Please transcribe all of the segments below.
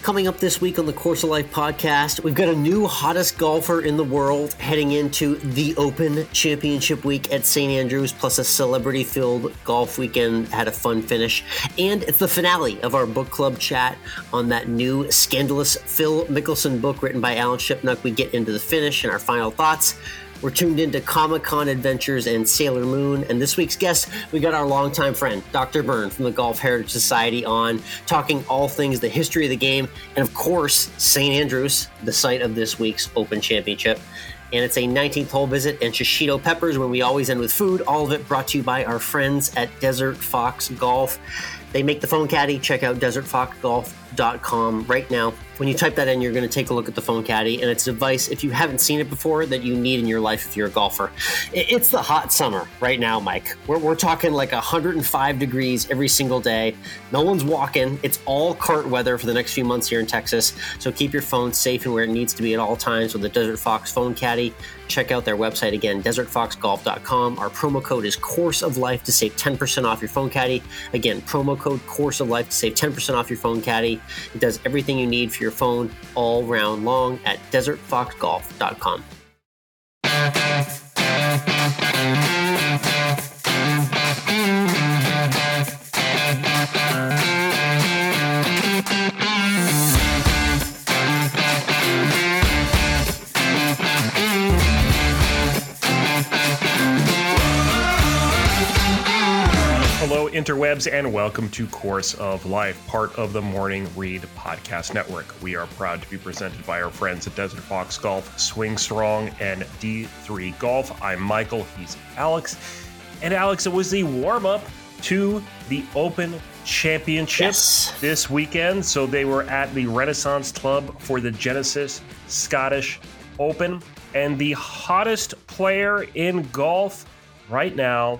Coming up this week on the Course of Life podcast, we've got a new hottest golfer in the world heading into the Open Championship week at St. Andrews, plus a celebrity-filled golf weekend had a fun finish. And it's the finale of our book club chat on that new scandalous Phil Mickelson book written by Alan Shipnuck. We get into the finish and our final thoughts. We're tuned into Comic-Con adventures and Sailor Moon. And this week's guest, we got our longtime friend, Dr. Byrne from the Golf Heritage Society on, talking all things the history of the game. And of course, St. Andrews, the site of this week's Open Championship. And it's a 19th hole visit and shishito peppers when we always end with food. All of it brought to you by our friends at Desert Fox Golf. They make the phone caddy. Check out desertfoxgolf.com right now. When you type that in, you're going to take a look at the phone caddy, and it's a device, if you haven't seen it before, that you need in your life if you're a golfer. It's the hot summer right now, Mike. We're talking like 105 degrees every single day. No one's walking. It's all cart weather for the next few months here in Texas. So keep your phone safe and where it needs to be at all times with the Desert Fox phone caddy. Check out their website again, desertfoxgolf.com. Our promo code is Course of Life to save 10% off your phone caddy. Again, promo code Course of Life to save 10% off your phone caddy. It does everything you need for your phone all round long at desertfoxgolf.com. Hello, interwebs, and welcome to Course of Life, part of the Morning Read Podcast Network. We are proud to be presented by our friends at Desert Fox Golf, Swing Strong, and D3 Golf. I'm Michael, he's Alex. And Alex, it was the warm-up to the Open Championship this weekend. So they were at the Renaissance Club for the Genesis Scottish Open. And the hottest player in golf right now,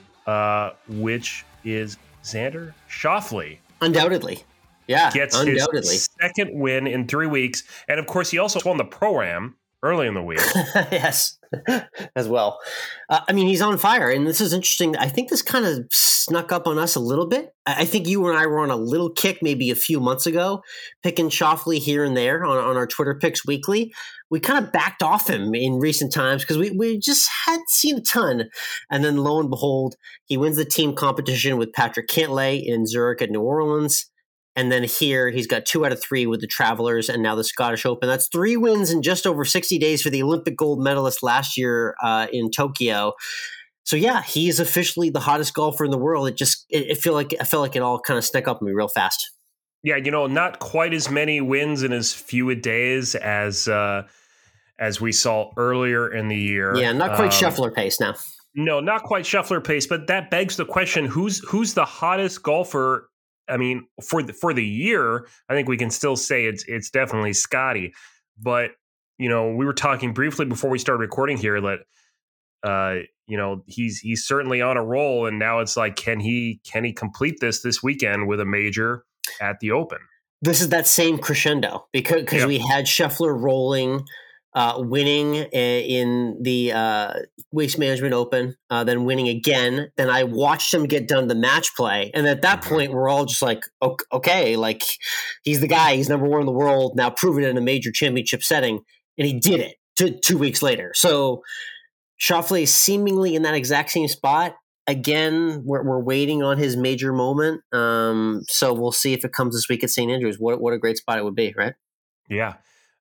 which is Xander Schauffele. Undoubtedly. Yeah, gets his second win in 3 weeks. And of course, he also won the Pro-Am early in the week. Yes, as well. He's on fire. And this is interesting. I think this kind of snuck up on us a little bit. I think you and I were on a little kick maybe a few months ago, picking Schauffele here and there on our Twitter picks weekly. We kind of backed off him in recent times because we just hadn't seen a ton. And then lo and behold, he wins the team competition with Patrick Cantlay in Zurich at New Orleans. And then here he's got 2 out of 3 with the Travelers and now the Scottish Open. That's 3 wins in just over 60 days for the Olympic gold medalist last year in Tokyo. So yeah, he is officially the hottest golfer in the world. I felt like it all kind of snuck up on me real fast. Yeah, not quite as many wins in as few a days as we saw earlier in the year. Yeah, not quite Scheffler pace now. No, not quite Scheffler pace, but that begs the question: who's the hottest golfer? I mean, for the year, I think we can still say it's definitely Scotty. But we were talking briefly before we started recording here that he's certainly on a roll, and now it's like, can he complete this weekend with a major at the Open? This is that same crescendo because we had Scheffler rolling, winning in the Waste Management Open, then winning again. Then I watched him get done the match play. And at that point, we're all just like, okay, like he's the guy. He's number 1 in the world. Now prove it in a major championship setting. And he did it 2 weeks later. So Schauffele is seemingly in that exact same spot. Again, we're waiting on his major moment. So we'll see if it comes this week at St. Andrews. What a great spot it would be, right? Yeah.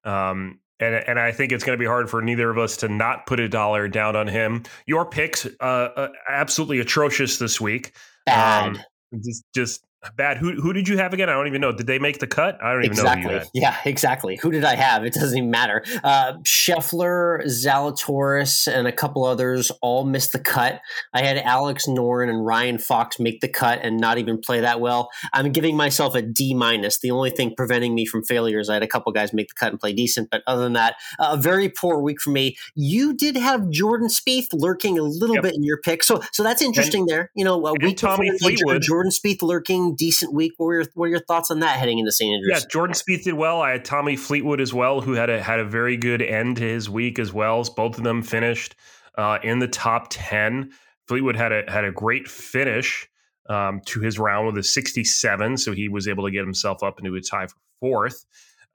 And I think it's going to be hard for neither of us to not put $1 down on him. Your picks, absolutely atrocious this week. Bad. Just bad. Who did you have again? I don't even know. Did they make the cut? I don't even know who you had. Yeah, exactly. Who did I have? It doesn't even matter. Scheffler, Zalatoris, and a couple others all missed the cut. I had Alex Noren and Ryan Fox make the cut and not even play that well. I'm giving myself a D-. The only thing preventing me from failure is I had a couple guys make the cut and play decent. But other than that, a very poor week for me. You did have Jordan Spieth lurking a little bit in your pick. So that's interesting there. A week Tommy Fleetwood. Jordan Spieth lurking, decent week. What are your thoughts on that heading into St. Andrews? Yeah, Jordan Spieth did well. I had Tommy Fleetwood as well, who had a very good end to his week as well. Both of them finished in the top 10. Fleetwood had a great finish to his round with a 67, so he was able to get himself up into a tie for 4th.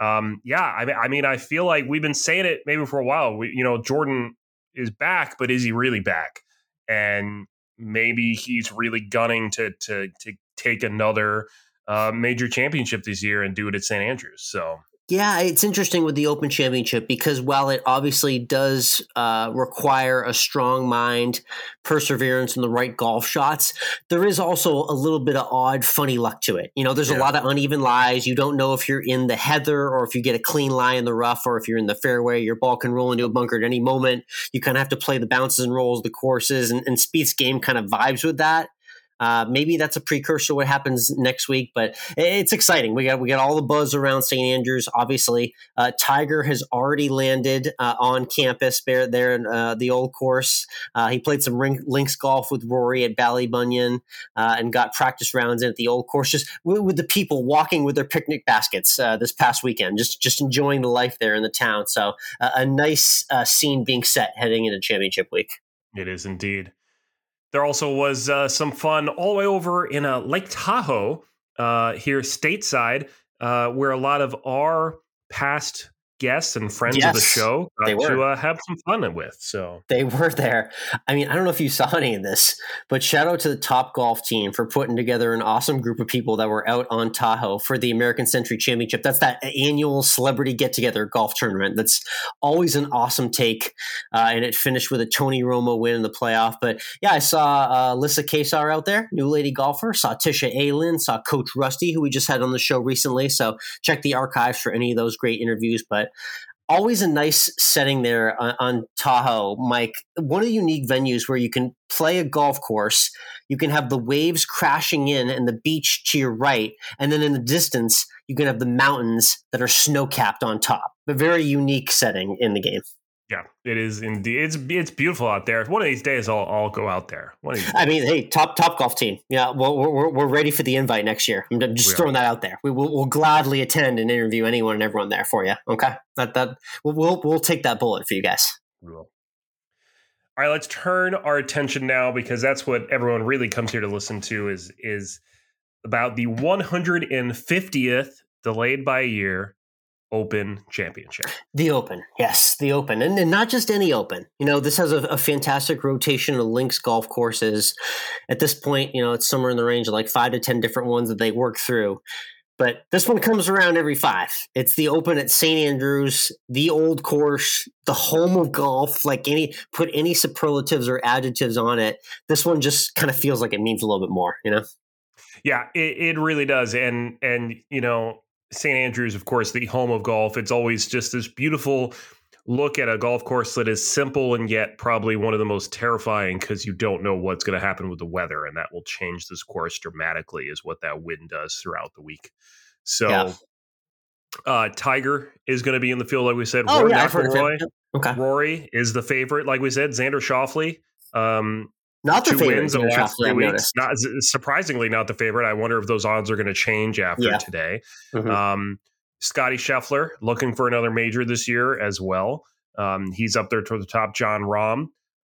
I mean, I feel like we've been saying it maybe for a while. Jordan is back, but is he really back? And maybe he's really gunning to take another major championship this year and do it at St. Andrews. So. Yeah, it's interesting with the Open Championship because while it obviously does require a strong mind, perseverance, and the right golf shots, there is also a little bit of odd, funny luck to it. There's a lot of uneven lies. You don't know if you're in the heather or if you get a clean lie in the rough or if you're in the fairway. Your ball can roll into a bunker at any moment. You kind of have to play the bounces and rolls, the courses, and Spieth's game kind of vibes with that. Maybe that's a precursor to what happens next week, but it's exciting. We got all the buzz around St. Andrews. Obviously, Tiger has already landed on campus there in the old course. He played some links golf with Rory at Ballybunion and got practice rounds in at the old course, just with the people walking with their picnic baskets this past weekend, just enjoying the life there in the town. So a nice scene being set heading into championship week. It is indeed. There also was some fun all the way over in Lake Tahoe here stateside, where a lot of our past guests and friends of the show got to have some fun with. So they were there. I mean, I don't know if you saw any of this, but shout out to the Top Golf team for putting together an awesome group of people that were out on Tahoe for the American Century Championship. That's that annual celebrity get-together golf tournament. That's always an awesome take, and it finished with a Tony Romo win in the playoff. But yeah, I saw Alyssa Kesar out there, new lady golfer. Saw Tisha Aylin, saw Coach Rusty, who we just had on the show recently. So check the archives for any of those great interviews. But always a nice setting there on Tahoe, Mike. One of the unique venues where you can play a golf course, you can have the waves crashing in and the beach to your right, and then in the distance, you can have the mountains that are snow-capped on top. A very unique setting in the game. Yeah, it is indeed. It's beautiful out there. One of these days, I'll go out there. I mean, hey, top golf team. Yeah, well, we're ready for the invite next year. I'm just throwing that out there. We'll gladly attend and interview anyone and everyone there for you. Okay, we'll take that bullet for you guys. We will. All right, let's turn our attention now, because that's what everyone really comes here to listen to is about the 150th delayed by a year Open Championship. The Open, yes, the Open. And not just any Open. This has a fantastic rotation of links golf courses. At this point, it's somewhere in the range of like 5 to 10 different ones that they work through. But this one comes around every 5. It's the Open at St. Andrews, the old course, the home of golf. Put any superlatives or adjectives on it, this one just kind of feels like it means a little bit more, Yeah, it really does. And St. Andrews, of course, the home of golf. It's always just this beautiful look at a golf course that is simple and yet probably one of the most terrifying, because you don't know what's going to happen with the weather, and that will change this course dramatically, is what that wind does throughout the week. So Tiger is going to be in the field, like we said. Rory McIlroy. Okay. Rory is the favorite, like we said. Xander Schauffele. Not the 2 favorite wins in the last 3 weeks. Surprisingly, not the favorite. I wonder if those odds are going to change after today. Mm-hmm. Scotty Scheffler looking for another major this year as well. He's up there toward the top. Jon Rahm.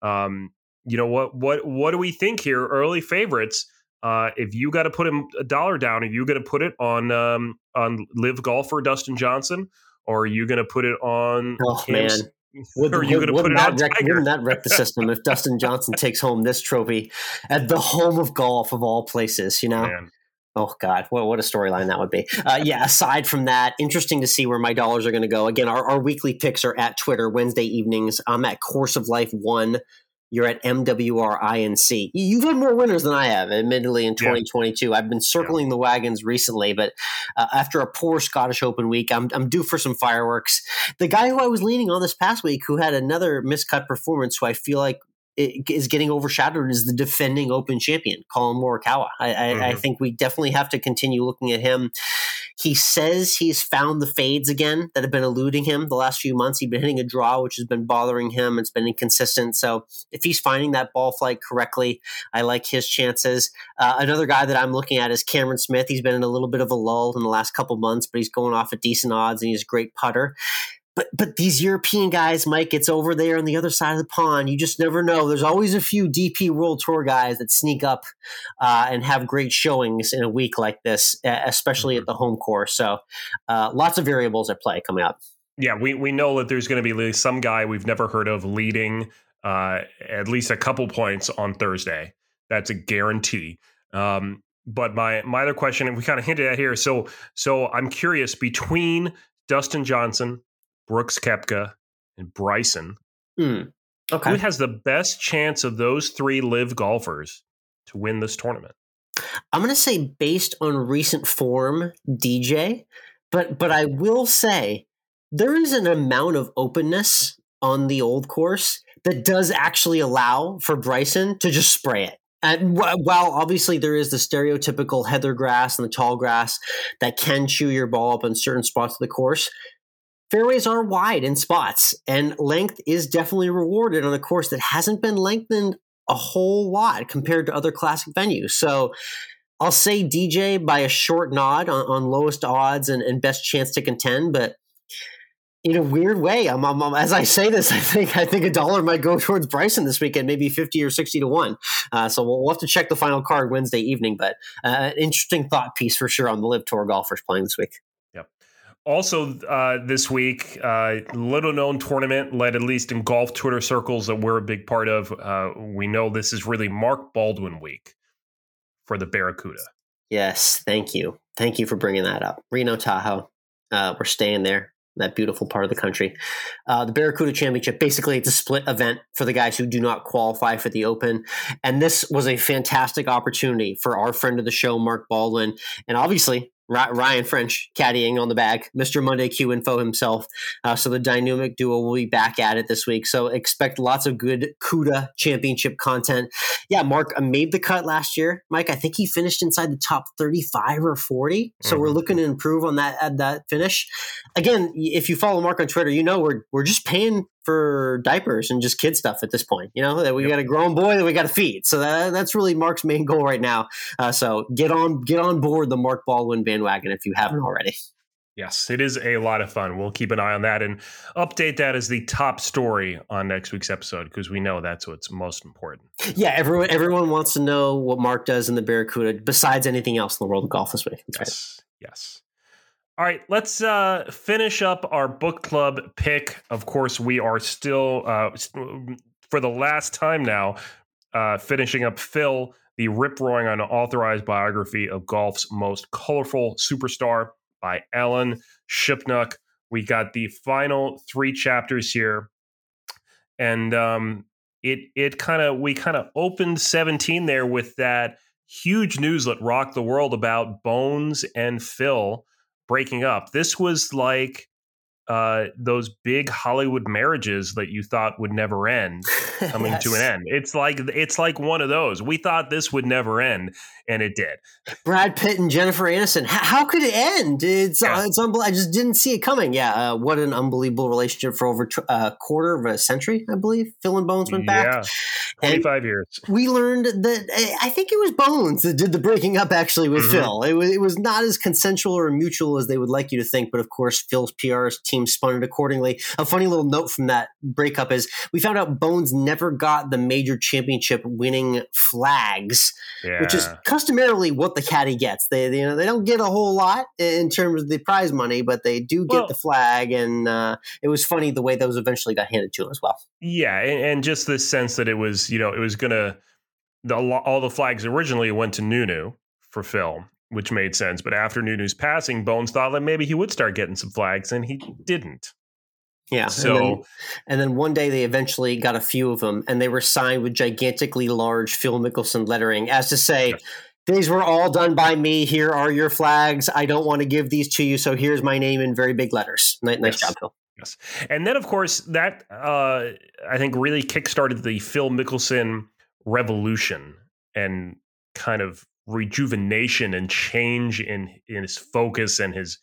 What do we think here? Early favorites. If you got to put a dollar down, are you going to put it on live golfer Dustin Johnson, or are you going to put it on? Man. Wouldn't that wreck the system if Dustin Johnson takes home this trophy at the home of golf of all places, Man. Oh, God, what a storyline that would be. Aside from that, interesting to see where my dollars are going to go. Again, our weekly picks are at Twitter Wednesday evenings. I'm at Course of Life 1. You're at MWRINC. You've had more winners than I have, admittedly, in 2022. I've been circling the wagons recently, but after a poor Scottish Open week, I'm due for some fireworks. The guy who I was leaning on this past week, who had another miscut performance, who I feel like is getting overshadowed, is the defending Open champion, Colin Morikawa. I think we definitely have to continue looking at him. He says he's found the fades again that have been eluding him the last few months. He's been hitting a draw, which has been bothering him. It's been inconsistent. So if he's finding that ball flight correctly, I like his chances. Another guy that I'm looking at is Cameron Smith. He's been in a little bit of a lull in the last couple months, but he's going off at decent odds, and he's a great putter. But these European guys, Mike, it's over there on the other side of the pond. You just never know. There's always a few DP World Tour guys that sneak up and have great showings in a week like this, especially at the home course. So lots of variables at play coming up. Yeah, we know that there's going to be some guy we've never heard of leading at least a couple points on Thursday. That's a guarantee. But my other question, and we kind of hinted at here, so I'm curious, between Dustin Johnson, Brooks Koepka, and Bryson, Okay. who has the best chance of those three live golfers to win this tournament? I'm going to say based on recent form, DJ, but I will say there is an amount of openness on the old course that does actually allow for Bryson to just spray it. And while obviously there is the stereotypical heather grass and the tall grass that can chew your ball up in certain spots of the course, fairways are wide in spots, and length is definitely rewarded on a course that hasn't been lengthened a whole lot compared to other classic venues. So I'll say DJ by a short nod on lowest odds and best chance to contend, but in a weird way, as I say this, I think a dollar might go towards Bryson this weekend, maybe 50 or 60 to 1. So we'll have to check the final card Wednesday evening, but an interesting thought piece for sure on the Live Tour golfers playing this week. Yep. Also this week, little known tournament led, at least in golf Twitter circles that we're a big part of. We know this is really Mark Baldwin week for the Barracuda. Yes, thank you. Thank you for bringing that up. Reno Tahoe, we're staying there. That beautiful part of the country. The Barracuda Championship, basically it's a split event for the guys who do not qualify for the Open. And this was a fantastic opportunity for our friend of the show, Mark Baldwin, and obviously Ryan French caddying on the bag, Mr. Monday Q Info himself. So the dynamic duo will be back at it this week. So expect lots of good CUDA championship content. Yeah, Mark made the cut last year. Mike, I think he finished inside the top 35 or 40. So we're looking to improve on that finish. Again, if you follow Mark on Twitter, you know we're just paying for diapers and just kid stuff at this point. You know, that we got a grown boy that we got to feed. So that's really Mark's main goal right now. So get on board the Mark Baldwin bandwagon if you haven't already. Yes, it is a lot of fun. We'll keep an eye on that and update that as the top story on next week's episode, because we know that's what's most important. Yeah, everyone wants to know what Mark does in the Barracuda besides anything else in the world of golf this week. That's right. Yes. All right, let's finish up our book club pick. Of course, we are still, for the last time now, finishing up Phil, the rip-roaring unauthorized biography of golf's most colorful superstar by Alan Shipnuck. We got the final 3 chapters here, and we kind of opened 17 there with that huge news that rocked the world about Bones and Phil breaking up. This was like those big Hollywood marriages that you thought would never end coming to an end. It's like one of those. We thought this would never end, and it did. Brad Pitt and Jennifer Aniston. How could it end? It's unbelievable. I just didn't see it coming. Yeah, what an unbelievable relationship for over a quarter of a century, I believe. Phil and Bones went back. Yeah, 25 years. We learned that I think it was Bones that did the breaking up actually with Phil. It was not as consensual or mutual as they would like you to think, but of course Phil's PR team spun it accordingly. A funny little note from that breakup is we found out Bones never got the major championship winning flags, which is customarily what the caddy gets. They don't get a whole lot in terms of the prize money, but they do get the flag, and it was funny the way those eventually got handed to him as well. Yeah, and just this sense that it was gonna all the flags originally went to Nunu for Phil, which made sense. But after Nunu's passing, Bones thought that maybe he would start getting some flags, and he didn't. Yeah. So, and then one day they eventually got a few of them, and they were signed with gigantically large Phil Mickelson lettering, as to say, these were all done by me. Here are your flags. I don't want to give these to you, so here's my name in very big letters. Nice job, Phil. Yes. And then, of course, that I think really kickstarted the Phil Mickelson revolution and kind of rejuvenation and change in his focus and his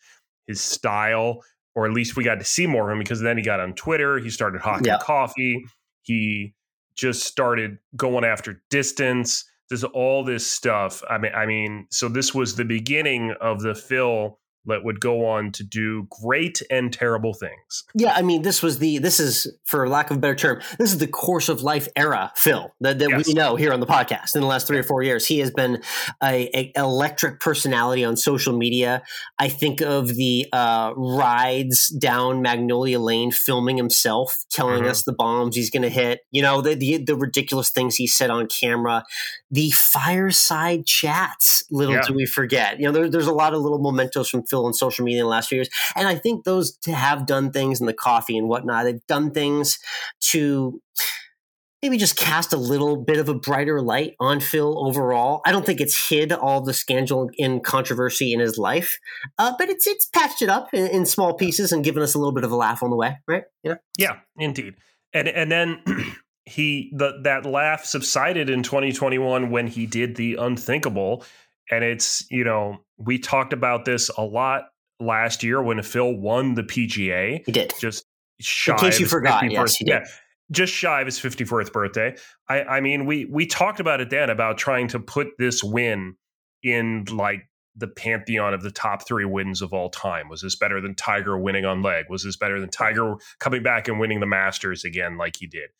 style, or at least we got to see more of him, because then he got on Twitter, he started hawking coffee, he just started going after distance. There's all this stuff. I mean, so this was the beginning of the Phil that would go on to do great and terrible things. Yeah, I mean, this is, for lack of a better term, this is the course of life era Phil that Yes. we know here on the podcast in the last 3 or 4 years. He has been a electric personality on social media. I think of the rides down Magnolia Lane, filming himself, telling us the bombs he's going to hit, the ridiculous things he said on camera, the fireside chats, little do we forget. There's a lot of little mementos from Phil on social media in the last few years. And I think those have done things in the coffee and whatnot. They've done things to maybe just cast a little bit of a brighter light on Phil overall. I don't think it's hid all the scandal and controversy in his life, but it's patched it up in small pieces and given us a little bit of a laugh on the way, right? Yeah, indeed. And then that laugh subsided in 2021 when he did the unthinkable. And it's, we talked about this a lot last year when Phil won the PGA. He did. Just shy in case you forgot, 51st, yes, he did. Yeah, just shy of his 54th birthday. I mean, we talked about it then, about trying to put this win in like the pantheon of the top 3 wins of all time. Was this better than Tiger winning on leg? Was this better than Tiger coming back and winning the Masters again like he did?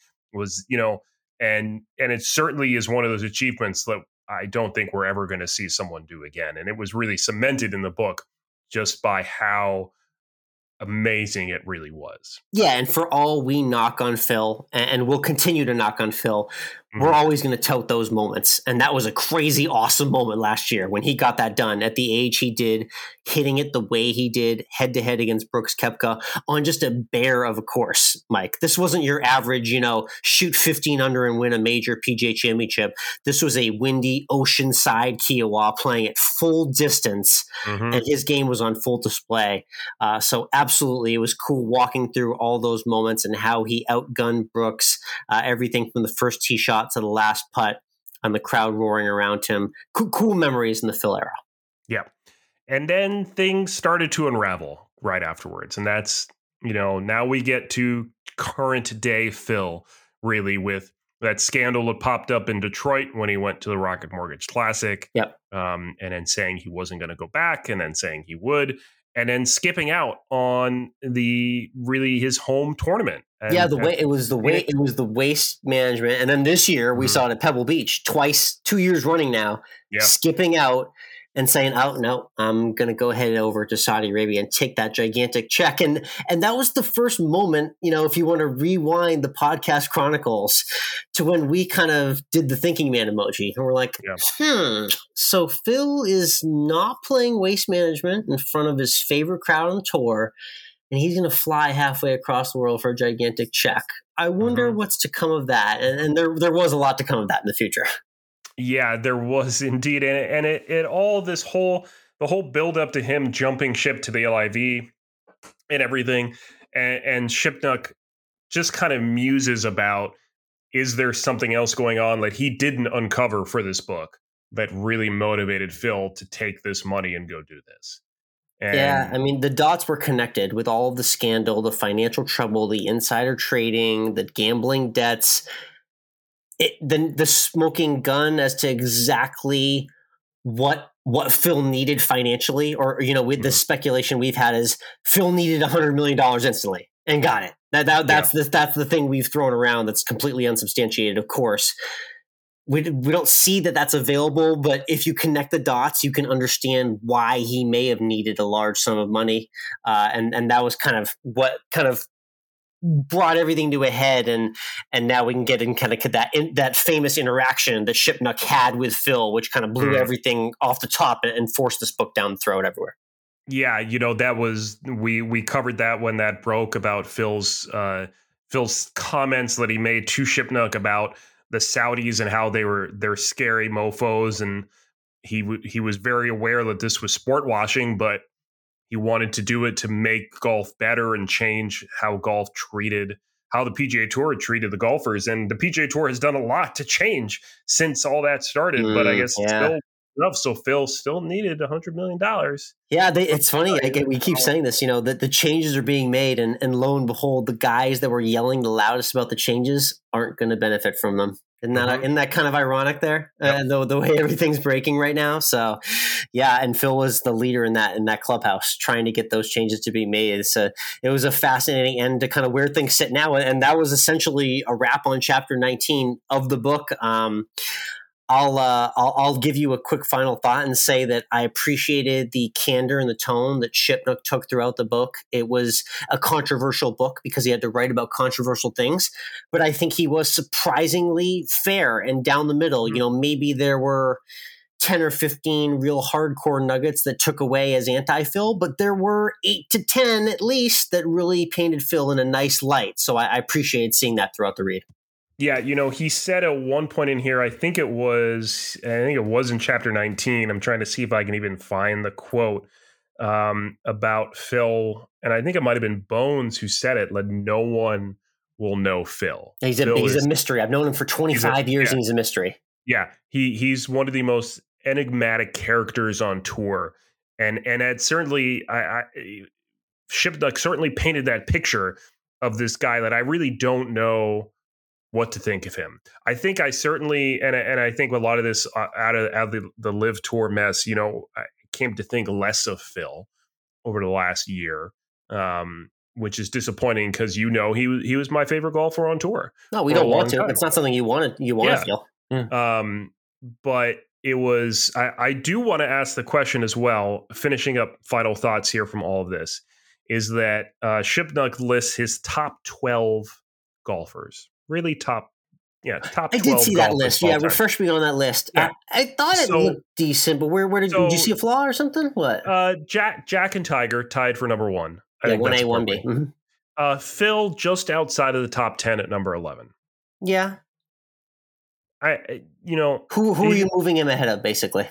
And it certainly is one of those achievements that I don't think we're ever going to see someone do again. And it was really cemented in the book just by how amazing it really was. Yeah, and for all we knock on Phil, and we'll continue to knock on Phil, we're always going to tout those moments. And that was a crazy, awesome moment last year when he got that done at the age he did, hitting it the way he did, head-to-head against Brooks Koepka on just a bear of a course, Mike. This wasn't your average, shoot 15 under and win a major PGA championship. This was a windy, oceanside Kiowa playing at full distance, and his game was on full display. So absolutely, it was cool walking through all those moments and how he outgunned Brooks, everything from the first tee shot to the last putt, and the crowd roaring around him. Cool memories in the Phil era. Yeah. And then things started to unravel right afterwards. And that's, now we get to current day Phil, really, with that scandal that popped up in Detroit when he went to the Rocket Mortgage Classic. Yep. And then saying he wasn't going to go back, and then saying he would, and then skipping out on his home tournament. And, it was the waste management. And then this year we saw it at Pebble Beach twice, 2 years running now, skipping out and saying, "Oh no, I'm going to go head over to Saudi Arabia and take that gigantic check." And that was the first moment, if you want to rewind the podcast chronicles to when we kind of did the thinking man emoji, and we're like, so Phil is not playing waste management in front of his favorite crowd on tour, and he's going to fly halfway across the world for a gigantic check. I wonder what's to come of that. And there was a lot to come of that in the future. Yeah, there was indeed. And it all the whole build up to him jumping ship to the LIV and everything. And Shipnuck just kind of muses about, is there something else going on that he didn't uncover for this book that really motivated Phil to take this money and go do this? I mean, the dots were connected with all of the scandal, the financial trouble, the insider trading, the gambling debts, the smoking gun as to exactly what Phil needed financially, or with the speculation we've had is Phil needed $100 million instantly and got it. That's the thing we've thrown around that's completely unsubstantiated. Of course, we don't see that that's available, but if you connect the dots, you can understand why he may have needed a large sum of money, and that was kind of what kind of brought everything to a head, and now we can get in kind of that famous interaction that Shipnuck had with Phil, which kind of blew everything off the top and forced this book down the throat everywhere. Yeah, that was we covered that when that broke about Phil's comments that he made to Shipnuck about the Saudis and how they're scary mofos, and he was very aware that this was sport washing, but he wanted to do it to make golf better and change how the PGA Tour treated the golfers. And the PGA Tour has done a lot to change since all that started. But I guess still enough. So Phil still needed $100 million. Yeah, it's funny. We keep saying this, that the changes are being made. And lo and behold, the guys that were yelling the loudest about the changes aren't going to benefit from them. Isn't that kind of ironic there? Yep. The way everything's breaking right now. So, yeah, and Phil was the leader in that clubhouse, trying to get those changes to be made. So it was a fascinating end to kind of where things sit now, and that was essentially a wrap on chapter 19 of the book. I'll give you a quick final thought and say that I appreciated the candor and the tone that Shipnuck took throughout the book. It was a controversial book because he had to write about controversial things, but I think he was surprisingly fair and down the middle. You know, maybe there were 10 or 15 real hardcore nuggets that took away as anti-Phil, but there were 8 to 10 at least that really painted Phil in a nice light. So I appreciated seeing that throughout the read. Yeah, you know, he said at one point in here, I think it was in chapter 19. I'm trying to see if I can even find the quote about Phil. And I think it might have been Bones who said it, like, no one will know Phil. He's a mystery. I've known him for 25 years and he's a mystery. Yeah, he's one of the most enigmatic characters on tour. And it certainly, Shipnuck certainly painted that picture of this guy that I really don't know what to think of him. I think I certainly, and I think a lot of this out of the Live Tour mess, you know, I came to think less of Phil over the last year, which is disappointing because, you know, he was my favorite golfer on tour. No, we don't want to. It's not something you want to feel. Mm. But it was, I do want to ask the question as well, finishing up final thoughts here from all of this, is that Shipnuck lists his top 12 golfers. Really top 12. I did see that list. Yeah, refresh me on that list. Yeah. I thought it looked decent, but where did you see a flaw or something? What? Jack and Tiger tied for number 1. I think 1A, 1B. Mm-hmm. Phil just outside of the top 10 at number 11. Yeah. Who are you moving him ahead of, basically?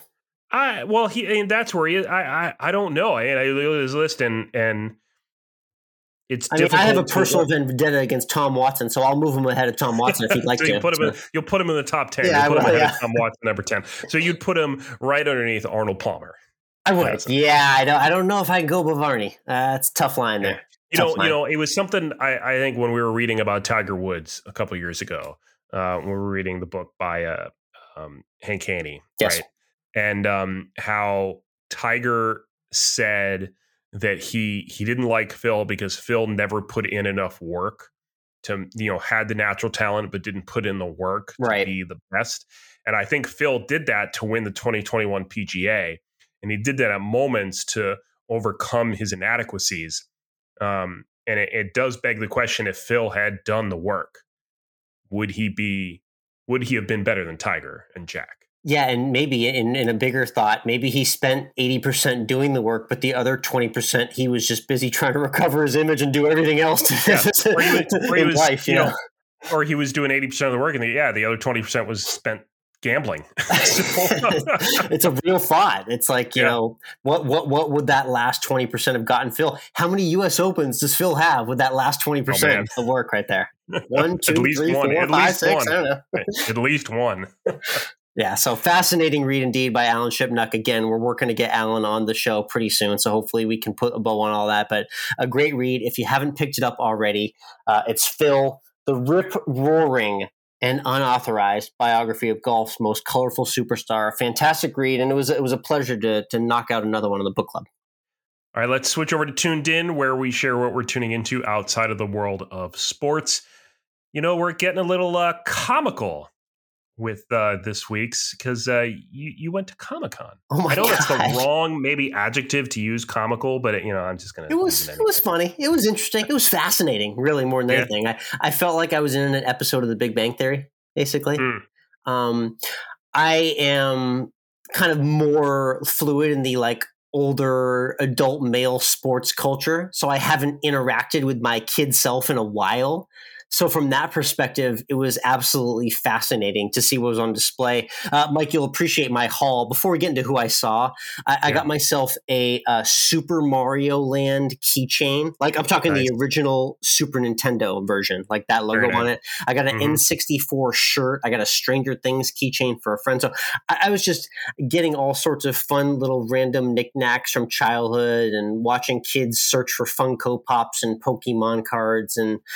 That's where he is. I don't know. I look at his list and it's difficult. I have a personal vendetta against Tom Watson, so I'll move him ahead of Tom Watson if you'd like so to. You'll put him in the top 10. Yeah, you'll put him ahead of Tom Watson, number 10. So you'd put him right underneath Arnold Palmer. I would. Yeah, I don't know if I can go above Arnie. It's a tough line there. You know, it was something I think when we were reading about Tiger Woods a couple years ago, when we were reading the book by Hank Haney, yes. Right? And how Tiger said that he didn't like Phil because Phil never put in enough work to, you know, had the natural talent but didn't put in the work to be the best. And I think Phil did that to win the 2021 PGA, and he did that at moments to overcome his inadequacies. And it does beg the question: if Phil had done the work, would he have been better than Tiger and Jack? Yeah, and maybe in a bigger thought, maybe he spent 80% doing the work, but the other 20% he was just busy trying to recover his image and do everything else in life, you know? Or he was doing 80% of the work, and the other 20% was spent gambling. It's a real thought. It's like, you know, what would that last 20% have gotten Phil? How many U.S. Opens does Phil have with that last 20% of work right there? 1, 2, 3, 4, 5, 6, I don't know. At least one. Yeah, so fascinating read indeed by Alan Shipnuck. Again, we're working to get Alan on the show pretty soon, so hopefully we can put a bow on all that. But a great read. If you haven't picked it up already, it's Phil, the rip-roaring and unauthorized biography of golf's most colorful superstar. Fantastic read, and it was a pleasure to knock out another one in the book club. All right, let's switch over to Tuned In, where we share what we're tuning into outside of the world of sports. You know, we're getting a little comical with this week's, because you went to Comic-Con. Oh my I know gosh. That's the wrong maybe adjective to use, comical, but I'm just gonna. It was funny. It was interesting. It was fascinating, really, more than anything. I felt like I was in an episode of The Big Bang Theory, basically. I am kind of more fluid in the older adult male sports culture, so I haven't interacted with my kid self in a while. So from that perspective, it was absolutely fascinating to see what was on display. Mike, you'll appreciate my haul. Before we get into who I saw, I got myself a Super Mario Land keychain. Like, I'm talking the original Super Nintendo version, like that logo on it. I got an N64 shirt. I got a Stranger Things keychain for a friend. So I was just getting all sorts of fun little random knickknacks from childhood and watching kids search for Funko Pops and Pokemon cards. And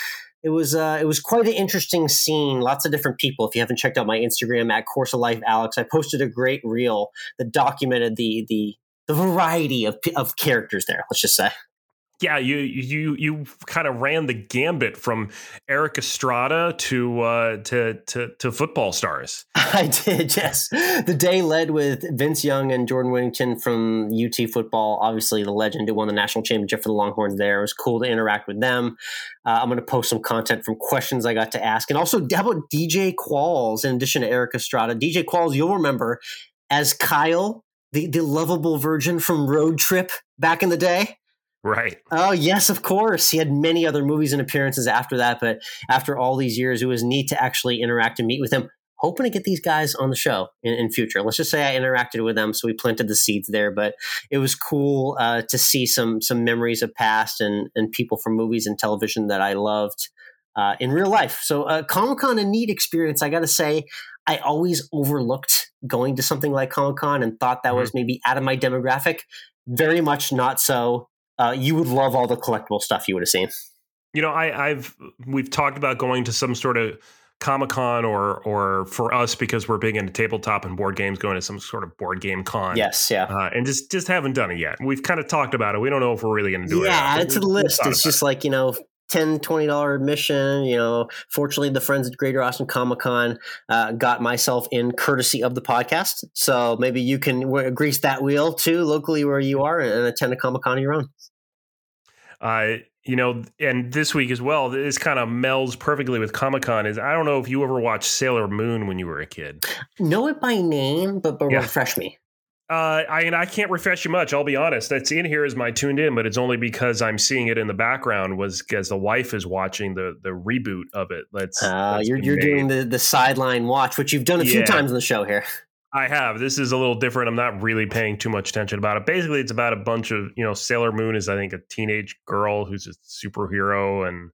it was quite an interesting scene. Lots of different people. If you haven't checked out my Instagram at Course of Life Alex, I posted a great reel that documented the variety of characters there. Let's just say. Yeah, you kind of ran the gambit from Eric Estrada to football stars. I did, yes. The day led with Vince Young and Jordan Whittington from UT football. Obviously, the legend who won the national championship for the Longhorns there. It was cool to interact with them. I'm going to post some content from questions I got to ask. And also, how about DJ Qualls in addition to Eric Estrada? DJ Qualls, you'll remember as Kyle, the lovable virgin from Road Trip back in the day. Right. Oh, yes, of course. He had many other movies and appearances after that. But after all these years, it was neat to actually interact and meet with him. Hoping to get these guys on the show in future. Let's just say I interacted with them, so we planted the seeds there. But it was cool to see some memories of past and people from movies and television that I loved in real life. So Comic-Con, a neat experience. I got to say, I always overlooked going to something like Comic-Con and thought that was maybe out of my demographic. Very much not so. You would love all the collectible stuff you would have seen. You know, we've talked about going to some sort of Comic-Con or for us, because we're big into tabletop and board games, going to some sort of board game con. Yes, yeah. And just haven't done it yet. We've kind of talked about it. We don't know if we're really going to do it. Yeah, it's a list. It's just like, $10, $20 admission. Fortunately, the friends at Greater Austin Comic-Con got myself in courtesy of the podcast. So maybe you can grease that wheel too locally where you are and attend a Comic-Con of your own. And this week as well, this kind of melds perfectly with Comic-Con. I don't know if you ever watched Sailor Moon when you were a kid. Know it by name, but refresh me. I can't refresh you much. I'll be honest. It's in here as my tuned in, but it's only because I'm seeing it in the background. Was because the wife is watching the reboot of it. You're doing the sideline watch, which you've done a few times on the show here. I have. This is a little different. I'm not really paying too much attention about it. Basically, it's about a bunch of Sailor Moon is, I think, a teenage girl who's a superhero, and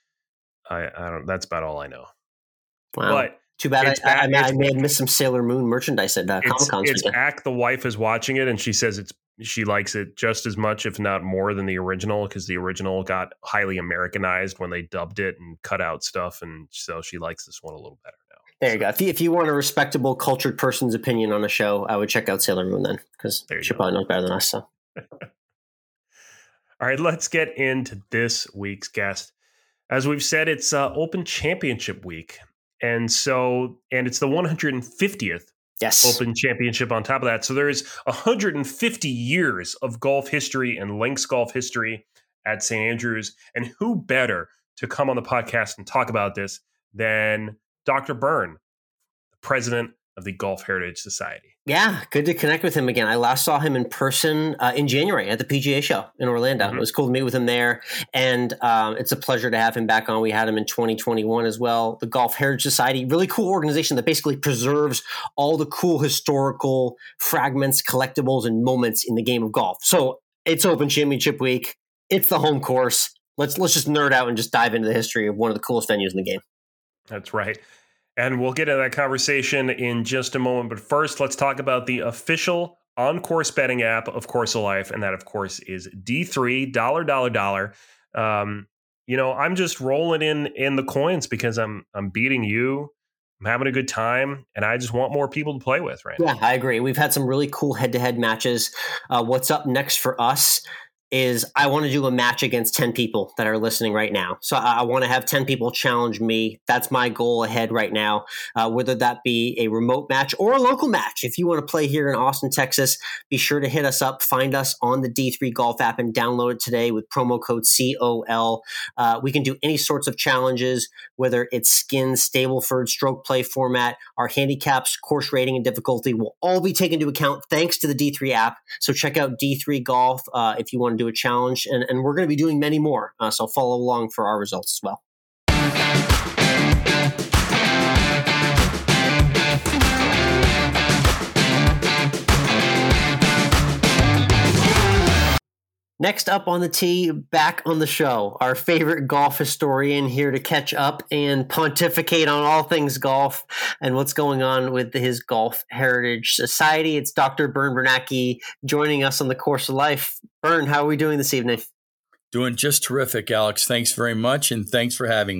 I don't. That's about all I know. Wow. But too bad I may have missed some Sailor Moon merchandise at Comic-Con. It's back. The wife is watching it, and she says she likes it just as much, if not more, than the original, because the original got highly Americanized when they dubbed it and cut out stuff, and so she likes this one a little better now. There you go. If you want a respectable, cultured person's opinion on a show, I would check out Sailor Moon then, because she probably knows better than us. So, all right, let's get into this week's guest. As we've said, it's Open Championship week. And it's the 150th Open Championship on top of that. So there's 150 years of golf history and links golf history at St. Andrews. And who better to come on the podcast and talk about this than Dr. Byrne, the president of the Golf Heritage Society. Yeah, good to connect with him again. I last saw him in person in January at the PGA show in Orlando. It was cool to meet with him there. And it's a pleasure to have him back on. We had him in 2021 as well. The Golf Heritage Society, really cool organization that basically preserves all the cool historical fragments, collectibles, and moments in the game of golf. So it's Open Championship week. It's the home course. Let's just nerd out and just dive into the history of one of the coolest venues in the game. That's right. And we'll get into that conversation in just a moment. But first, let's talk about the official on-course betting app of Course of Life. And that, of course, is D3, $. I'm just rolling in the coins because I'm beating you. I'm having a good time, and I just want more people to play with right now. Yeah, I agree. We've had some really cool head-to-head matches. What's up next for us is I want to do a match against 10 people that are listening right now. So I want to have 10 people challenge me. That's my goal ahead right now, whether that be a remote match or a local match. If you want to play here in Austin, Texas, be sure to hit us up. Find us on the D3 Golf app and download it today with promo code COL. We can do any sorts of challenges, whether it's skins, Stableford, stroke play format, our handicaps, course rating, and difficulty will all be taken into account thanks to the D3 app. So check out D3 Golf if you want to do a challenge, and we're going to be doing many more, so follow along for our results as well. Next up on the tee, back on the show, our favorite golf historian here to catch up and pontificate on all things golf and what's going on with his Golf Heritage Society. It's Dr. Byrne Bernacki joining us on the Course of Life. Byrne, how are we doing this evening? Doing just terrific, Alex. Thanks very much, and thanks for having me.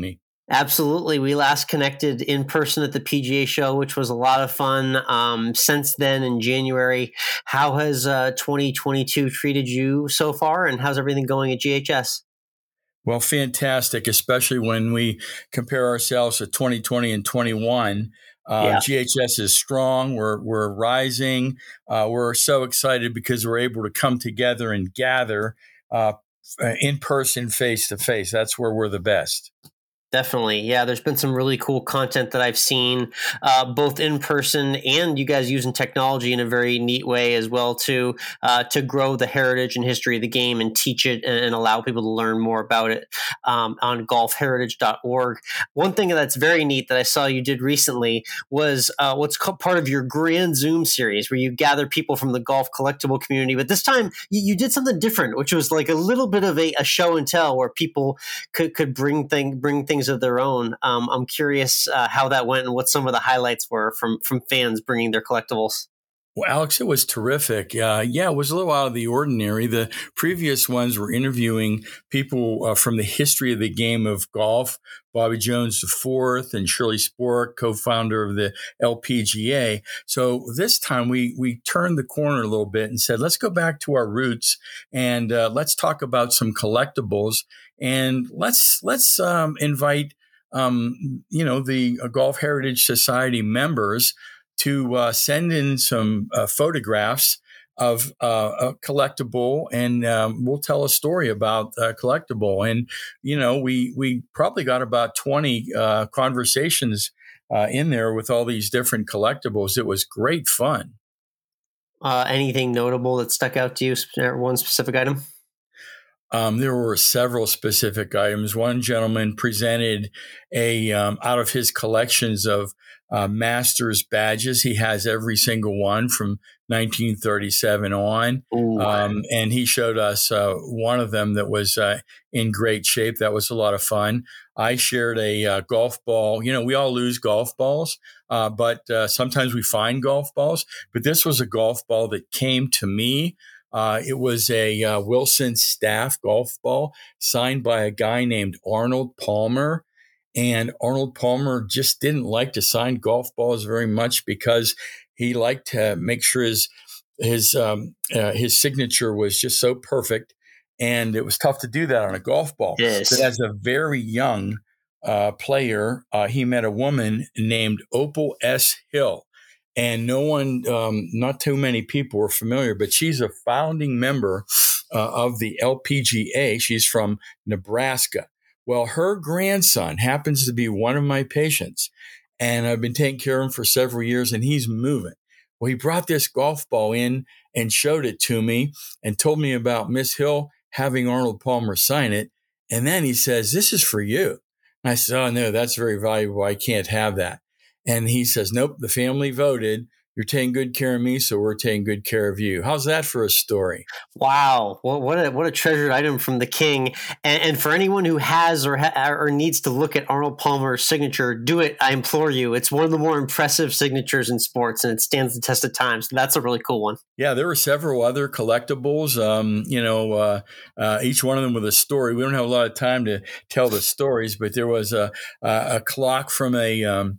Absolutely. We last connected in person at the PGA show, which was a lot of fun. Since then, in January, how has 2022 treated you so far, and how's everything going at GHS? Well, fantastic, especially when we compare ourselves to 2020 and 21. Yeah. GHS is strong. We're rising. We're so excited because we're able to come together and gather in person, face to face. That's where we're the best. Definitely. Yeah, there's been some really cool content that I've seen, both in person and you guys using technology in a very neat way as well to grow the heritage and history of the game and teach it and allow people to learn more about it on golfheritage.org. One thing that's very neat that I saw you did recently was what's called part of your Grand Zoom series, where you gather people from the golf collectible community. But this time you did something different, which was like a little bit of a show and tell where people could bring things of their own. I'm curious how that went and what some of the highlights were from fans bringing their collectibles. Well, Alex, it was terrific. It was a little out of the ordinary. The previous ones were interviewing people from the history of the game of golf. Bobby Jones IV and Shirley Spork, co-founder of the LPGA. So this time we turned the corner a little bit and said, let's go back to our roots and let's talk about some collectibles, and let's invite the Golf Heritage Society members to send in some photographs of a collectible, and we'll tell a story about a collectible. And, we probably got about 20 conversations in there with all these different collectibles. It was great fun. Anything notable that stuck out to you, one specific item? There were several specific items. One gentleman presented out of his collections of Masters badges. He has every single one from 1937 on. And he showed us one of them that was in great shape. That was a lot of fun. I shared a golf ball. We all lose golf balls, but sometimes we find golf balls. But this was a golf ball that came to me. It was a Wilson Staff golf ball signed by a guy named Arnold Palmer. And Arnold Palmer just didn't like to sign golf balls very much because he liked to make sure his signature was just so perfect. And it was tough to do that on a golf ball. Yes. But as a very young player, he met a woman named Opal S. Hill. And no one, not too many people were familiar, but she's a founding member of the LPGA. She's from Nebraska. Well, her grandson happens to be one of my patients, and I've been taking care of him for several years, and he's moving. Well, he brought this golf ball in and showed it to me and told me about Miss Hill having Arnold Palmer sign it. And then he says, "This is for you." And I said, "Oh, no, that's very valuable. I can't have that." And he says, "Nope, the family voted. You're taking good care of me, so we're taking good care of you." How's that for a story? Wow, what a treasured item from the king! And for anyone who has or needs to look at Arnold Palmer's signature, do it. I implore you. It's one of the more impressive signatures in sports, and it stands the test of time. So that's a really cool one. Yeah, there were several other collectibles. Each one of them with a story. We don't have a lot of time to tell the stories, but there was a clock from a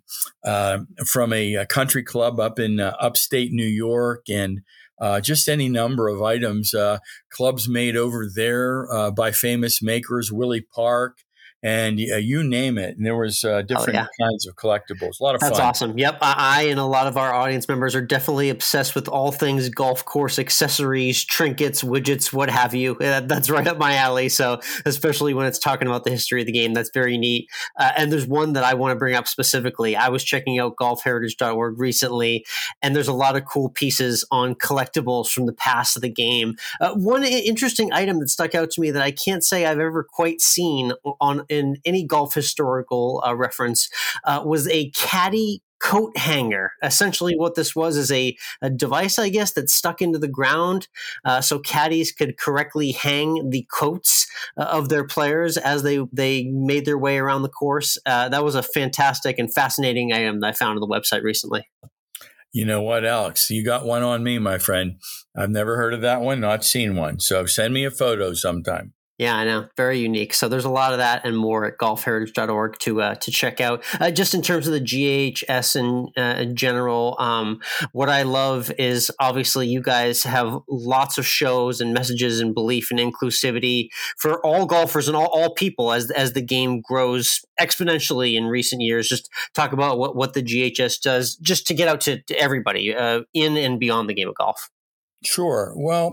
country club up in upstate New York, and just any number of items, clubs made over there by famous makers, Willie Park, and you name it. And there was different kinds of collectibles. A lot of fun. That's awesome. Yep. I and a lot of our audience members are definitely obsessed with all things golf course accessories, trinkets, widgets, what have you. That's right up my alley. So especially when it's talking about the history of the game, that's very neat. And there's one that I want to bring up specifically. I was checking out golfheritage.org recently, and there's a lot of cool pieces on collectibles from the past of the game. One interesting item that stuck out to me that I can't say I've ever quite seen in any golf historical reference was a caddy coat hanger. Essentially what this was is a device, I guess, that's stuck into the ground so caddies could correctly hang the coats of their players as they made their way around the course. That was a fantastic and fascinating item that I found on the website recently. You know what, Alex? You got one on me, my friend. I've never heard of that one, not seen one. So send me a photo sometime. Yeah, I know. Very unique. So there's a lot of that and more at golfheritage.org to check out. Just in terms of the GHS in general, what I love is obviously you guys have lots of shows and messages and belief and inclusivity for all golfers and all people as the game grows exponentially in recent years. Just talk about what the GHS does just to get out to everybody in and beyond the game of golf. Sure. Well,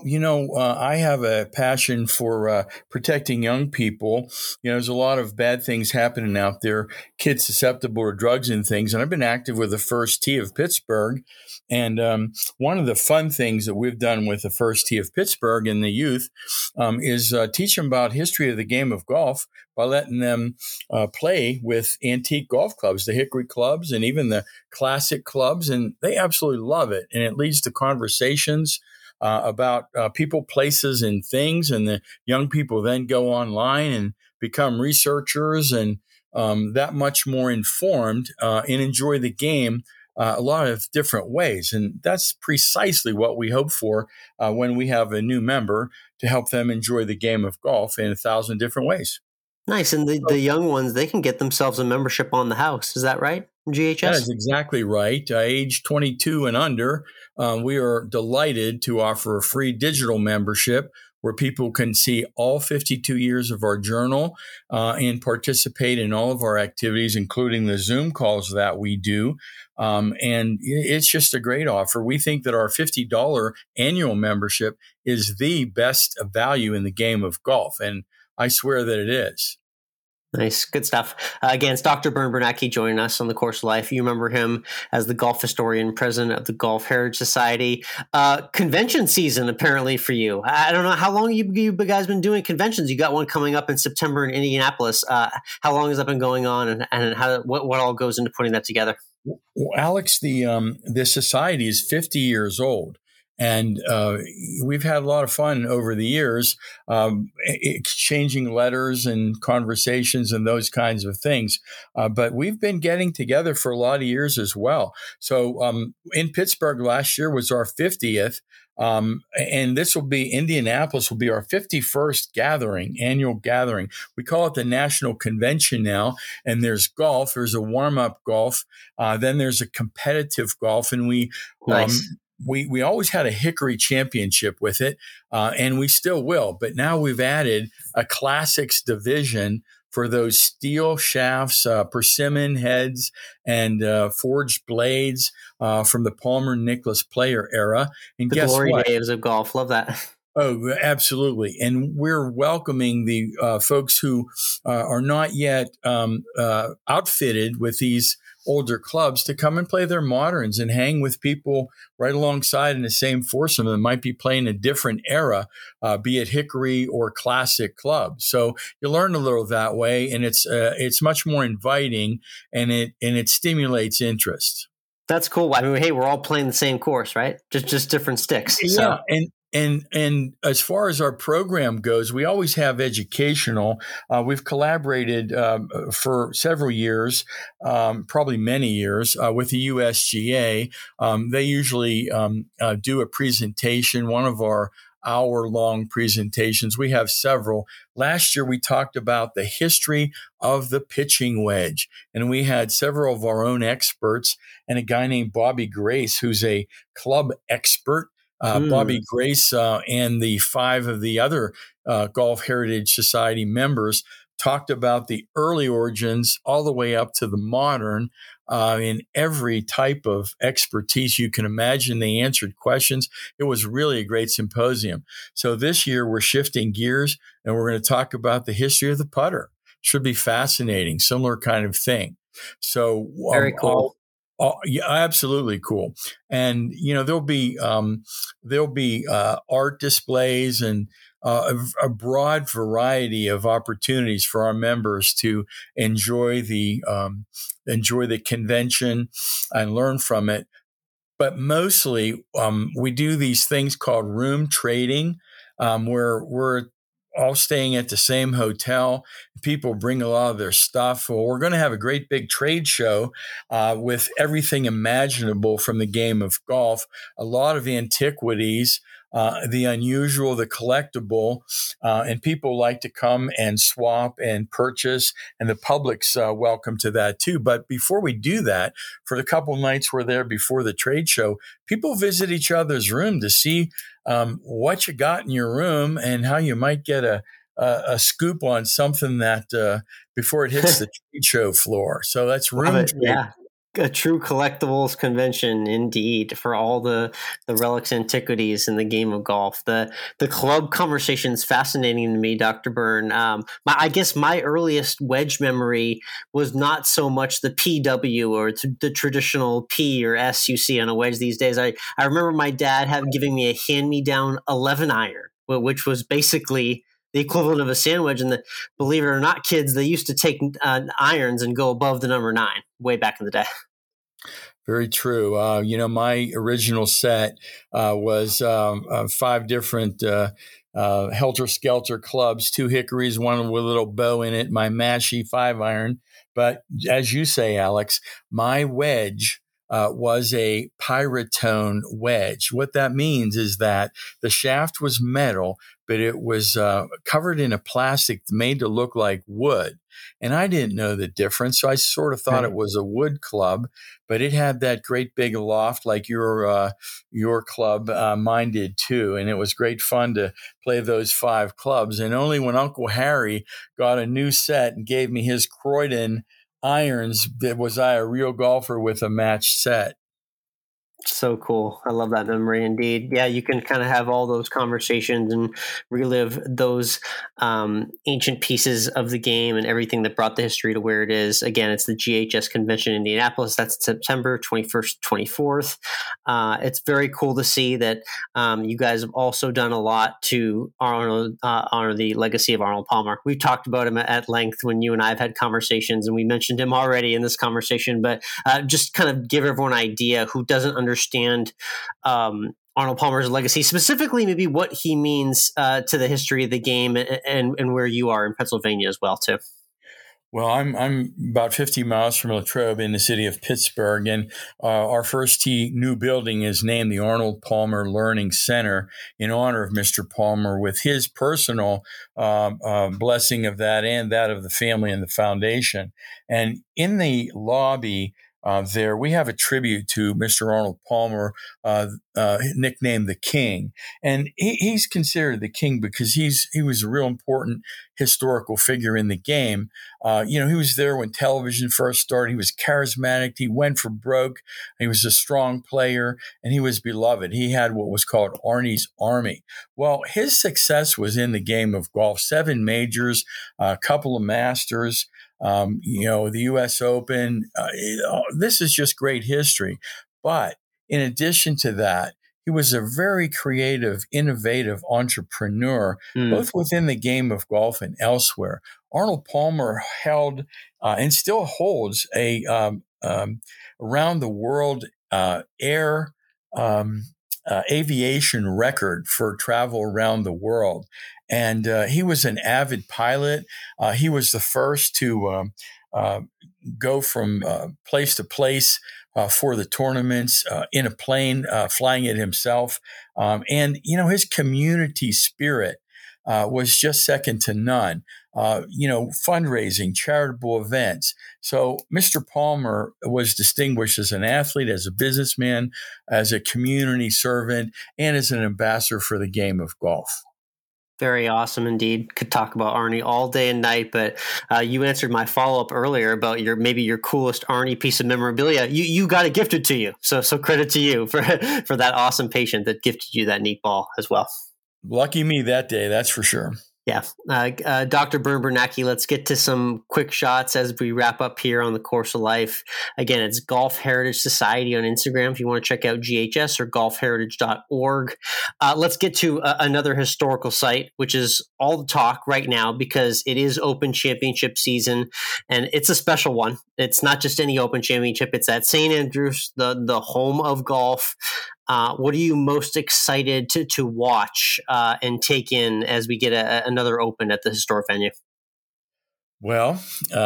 I have a passion for protecting young people. There's a lot of bad things happening out there, kids susceptible to drugs and things. And I've been active with the First Tee of Pittsburgh. And one of the fun things that we've done with the First Tee of Pittsburgh and the youth is teach them about history of the game of golf by letting them play with antique golf clubs, the hickory clubs and even the classic clubs. And they absolutely love it. And it leads to conversations about people, places, and things. And the young people then go online and become researchers and that much more informed and enjoy the game a lot of different ways. And that's precisely what we hope for when we have a new member, to help them enjoy the game of golf in 1,000 different ways. Nice. And the young ones, they can get themselves a membership on the house. Is that right? GHS? That is exactly right. Age 22 and under, we are delighted to offer a free digital membership where people can see all 52 years of our journal and participate in all of our activities, including the Zoom calls that we do. And it's just a great offer. We think that our $50 annual membership is the best value in the game of golf. And I swear that it is. Nice. Good stuff. Again, it's Dr. Bernd Bernacki joining us on the Course of Life. You remember him as the golf historian, president of the Golf Heritage Society. Convention season, apparently, for you. I don't know how long you guys been doing conventions. You got one coming up in September in Indianapolis. How long has that been going on, and what all goes into putting that together? Well, Alex, the society is 50 years old. And we've had a lot of fun over the years, exchanging letters and conversations and those kinds of things. But we've been getting together for a lot of years as well. So in Pittsburgh last year was our 50th. And Indianapolis will be our 51st annual gathering. We call it the National Convention now. And there's golf. There's a warm-up golf. Then there's a competitive golf. And Nice. We always had a Hickory Championship with it, and we still will. But now we've added a classics division for those steel shafts, persimmon heads, and forged blades from the Palmer Nicklaus Player era. And the guess glory what? days of golf. Love that. Oh, absolutely. And we're welcoming the folks who are not yet outfitted with these older clubs to come and play their moderns and hang with people right alongside in the same foursome that might be playing a different era, be it Hickory or classic clubs. So you learn a little that way, and it's much more inviting, and it stimulates interest. That's cool. I mean, hey, we're all playing the same course, right? Just different sticks. Yeah, And as far as our program goes, we always have educational. We've collaborated for several years, probably many years, with the USGA. They usually do a presentation, one of our hour-long presentations. We have several. Last year, we talked about the history of the pitching wedge, and we had several of our own experts and a guy named Bobby Grace, who's a club expert. Bobby Grace and the 5 of the other Golf Heritage Society members talked about the early origins all the way up to the modern in every type of expertise you can imagine. They answered questions. It was really a great symposium. So this year we're shifting gears and we're going to talk about the history of the putter. Should be fascinating, similar kind of thing. So very cool. Yeah, absolutely cool. And there'll be art displays and a broad variety of opportunities for our members to enjoy the convention and learn from it. But mostly, we do these things called room trading, where we're all staying at the same hotel. People bring a lot of their stuff. Well, we're going to have a great big trade show with everything imaginable from the game of golf, a lot of antiquities, the unusual, the collectible, and people like to come and swap and purchase, and the public's welcome to that too. But before we do that, for the couple nights we're there before the trade show, people visit each other's room to see what you got in your room and how you might get a scoop on something that before it hits the trade show floor. So that's room trade. Yeah. A true collectibles convention indeed for all the relics, antiquities in the game of golf. The club conversation is fascinating to me, Dr. Byrne. I guess my earliest wedge memory was not so much the PW or the traditional P or S you see on a wedge these days. I remember my dad giving me a hand-me-down 11 iron, which was basically the equivalent of a sand wedge. And believe it or not, kids, they used to take irons and go above the number 9 way back in the day. Very true. My original set was 5 different helter-skelter clubs, 2 hickories, one with a little bow in it, my Mashie 5-iron. But as you say, Alex, my wedge was a Pyratone wedge. What that means is that the shaft was metal, but it was covered in a plastic made to look like wood. And I didn't know the difference, so I sort of thought it was a wood club, but it had that great big loft like your club. Mine did too, and it was great fun to play those 5 clubs. And only when Uncle Harry got a new set and gave me his Croydon irons was I a real golfer with a matched set. So cool. I love that memory indeed. Yeah, you can kind of have all those conversations and relive those ancient pieces of the game and everything that brought the history to where it is. Again, it's the GHS convention in Indianapolis. That's September 21st, 24th. It's very cool to see that you guys have also done a lot to honor the legacy of Arnold Palmer. We've talked about him at length when you and I have had conversations, and we mentioned him already in this conversation, but just kind of give everyone an idea who doesn't understand Arnold Palmer's legacy, specifically maybe what he means to the history of the game and where you are in Pennsylvania as well, too. Well, I'm about 50 miles from Latrobe in the city of Pittsburgh, and our first tee new building is named the Arnold Palmer Learning Center in honor of Mr. Palmer, with his personal blessing of that and that of the family and the foundation. And in the lobby there, we have a tribute to Mr. Arnold Palmer, nicknamed the King. And he's considered the King because he was a real important historical figure in the game. He was there when television first started. He was charismatic. He went for broke. He was a strong player, and he was beloved. He had what was called Arnie's Army. Well, his success was in the game of golf: 7 majors, a couple of Masters, the U.S. Open. This is just great history. But in addition to that, he was a very creative, innovative entrepreneur, both within the game of golf and elsewhere. Arnold Palmer held and still holds a around the world aviation record for travel around the world. And he was an avid pilot. He was the first to go from place to place for the tournaments in a plane, flying it himself. And his community spirit was just second to none. Fundraising, charitable events. So Mr. Palmer was distinguished as an athlete, as a businessman, as a community servant, and as an ambassador for the game of golf. Very awesome indeed. Could talk about Arnie all day and night, but you answered my follow-up earlier about maybe your coolest Arnie piece of memorabilia. You got it gifted to you. So credit to you for that awesome patient that gifted you that neat ball as well. Lucky me that day, that's for sure. Yeah. Dr. Byrne Bernacki, let's get to some quick shots as we wrap up here on the Course of Life. Again, it's Golf Heritage Society on Instagram if you want to check out GHS, or golfheritage.org. Let's get to another historical site, which is all the talk right now because it is Open Championship season, and it's a special one. It's not just any Open Championship. It's at St. Andrews, the home of golf. What are you most excited to watch and take in as we get another Open at the historic venue? Well,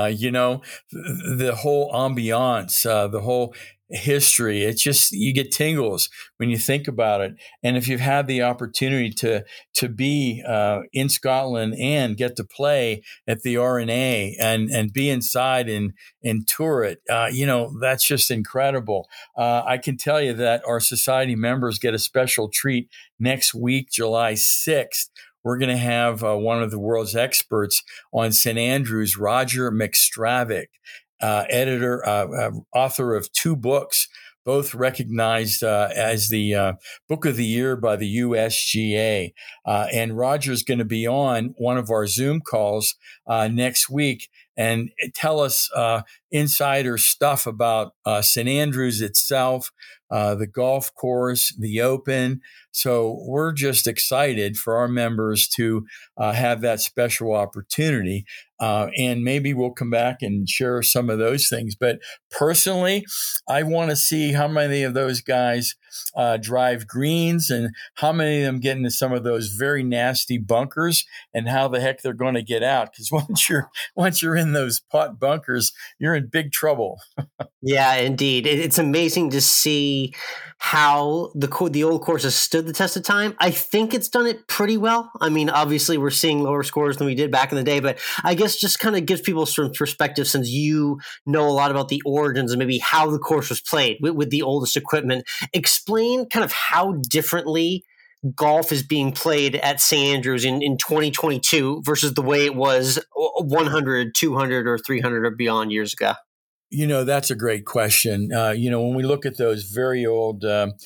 the whole ambiance, the whole history, it's just, you get tingles when you think about it. And if you've had the opportunity to be in Scotland and get to play at the R&A and be inside and tour it, that's just incredible. I can tell you that our society members get a special treat next week, July 6th. We're going to have one of the world's experts on St. Andrews, Roger McStravick, editor, author of 2 books, both recognized as the Book of the Year by the USGA. And Roger's going to be on one of our Zoom calls next week and tell us insider stuff about St. Andrews itself, the golf course, the Open. So we're just excited for our members to have that special opportunity. And maybe we'll come back and share some of those things. But personally, I want to see how many of those guys drive greens and how many of them get into some of those very nasty bunkers and how the heck they're going to get out. Because once you're in those pot bunkers, you're in big trouble. Yeah, indeed. It's amazing to see how the old course has stood the test of time. I think it's done it pretty well. I mean, obviously we're seeing lower scores than we did back in the day, but I guess just kind of gives people some perspective, since you know a lot about the origins and maybe how the course was played with the oldest equipment. Explain kind of how differently golf is being played at St. Andrews in 2022 versus the way it was 100, 200, or 300 or beyond years ago. That's a great question. When we look at those very old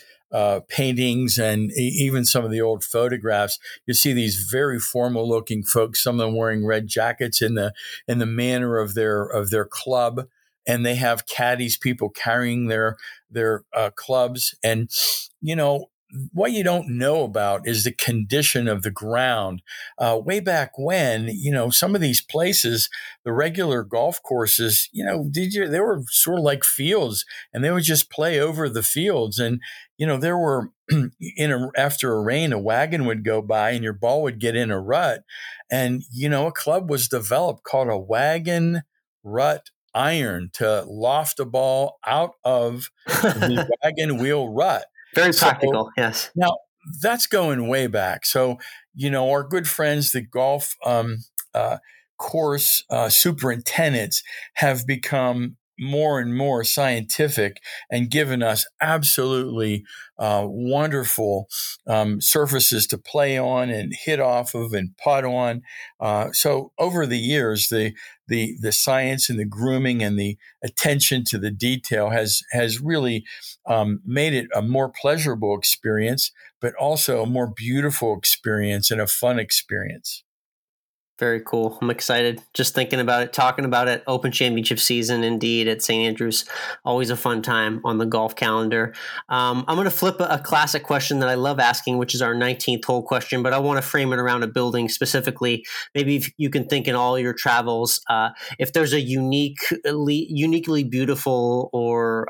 paintings and even some of the old photographs, you see these very formal looking folks, some of them wearing red jackets in the manner of their club. And they have caddies, people carrying their clubs. And, what you don't know about is the condition of the ground. Way back when, some of these places, the regular golf courses, they were sort of like fields, and they would just play over the fields. And, there were, after a rain, a wagon would go by and your ball would get in a rut. And, a club was developed called a wagon rut iron to loft a ball out of the wagon wheel rut. Very practical, yes. Now, that's going way back. So, our good friends, the golf course superintendents, have become more and more scientific and given us absolutely wonderful surfaces to play on and hit off of and putt on. So over the years, the science and the grooming and the attention to the detail has really made it a more pleasurable experience, but also a more beautiful experience and a fun experience. Very cool. I'm excited just thinking about it, talking about it. Open Championship season, indeed, at St. Andrews. Always a fun time on the golf calendar. I'm going to flip a classic question that I love asking, which is our 19th hole question, but I want to frame it around a building specifically. Maybe if you can think in all your travels, if there's a uniquely beautiful or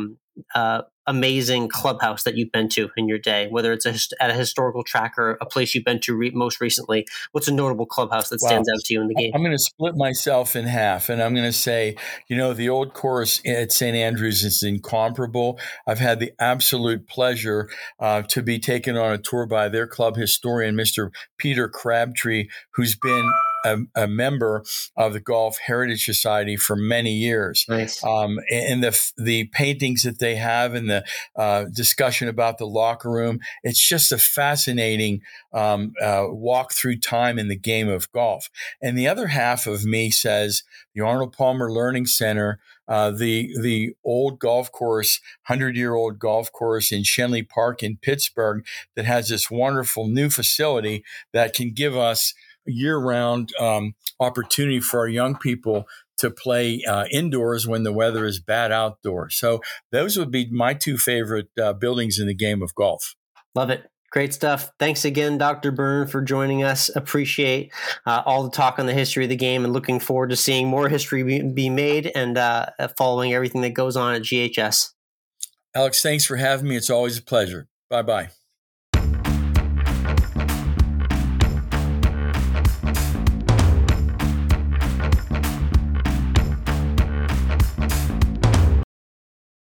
amazing clubhouse that you've been to in your day, whether it's at a historical track or a place you've been to most recently. What's a notable clubhouse that stands out to you in the game? I'm going to split myself in half, and I'm going to say, the old course at St. Andrews is incomparable. I've had the absolute pleasure to be taken on a tour by their club historian, Mr. Peter Crabtree, who's been a member of the Golf Heritage Society for many years. Nice. And the paintings that they have and the discussion about the locker room, it's just a fascinating walk through time in the game of golf. And the other half of me says the Arnold Palmer Learning Center, the old golf course, 100-year-old golf course in Shenley Park in Pittsburgh, that has this wonderful new facility that can give us year-round opportunity for our young people to play indoors when the weather is bad outdoors. So those would be my two favorite buildings in the game of golf. Love it. Great stuff. Thanks again, Dr. Byrne, for joining us. Appreciate all the talk on the history of the game, and looking forward to seeing more history be made and following everything that goes on at GHS. Alex, thanks for having me. It's always a pleasure. Bye-bye.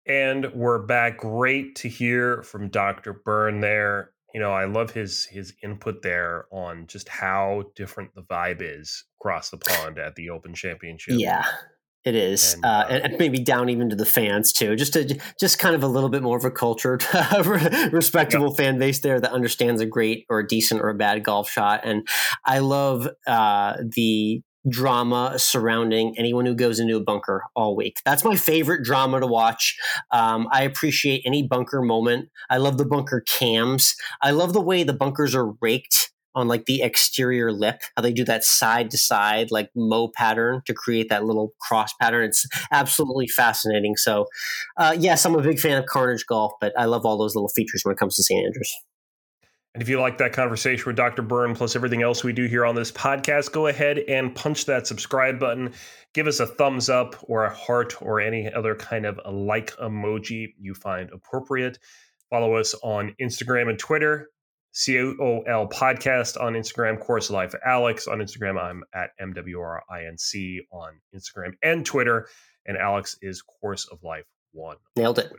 And we're back. Great to hear from Dr. Byrne there. I love his input there on just how different the vibe is across the pond at the Open Championship. Yeah, it is. And maybe down even to the fans too, just kind of a little bit more of a cultured, respectable fan base there that understands a great or a decent or a bad golf shot. And I love the drama surrounding anyone who goes into a bunker all week. That's my favorite drama to watch. I appreciate any bunker moment. I love the bunker cams. I love the way the bunkers are raked on like the exterior lip, how they do that side to side like mow pattern to create that little cross pattern. It's absolutely fascinating. So yes, I'm a big fan of Carnage Golf, but I love all those little features when it comes to St. Andrews. And if you like that conversation with Dr. Byrne, plus everything else we do here on this podcast, go ahead and punch that subscribe button. Give us a thumbs up or a heart or any other kind of a like emoji you find appropriate. Follow us on Instagram and Twitter, COL Podcast on Instagram, Course of Life Alex on Instagram. I'm at MWRINC on Instagram and Twitter. And Alex is Course of Life 1. Nailed it. Twitter.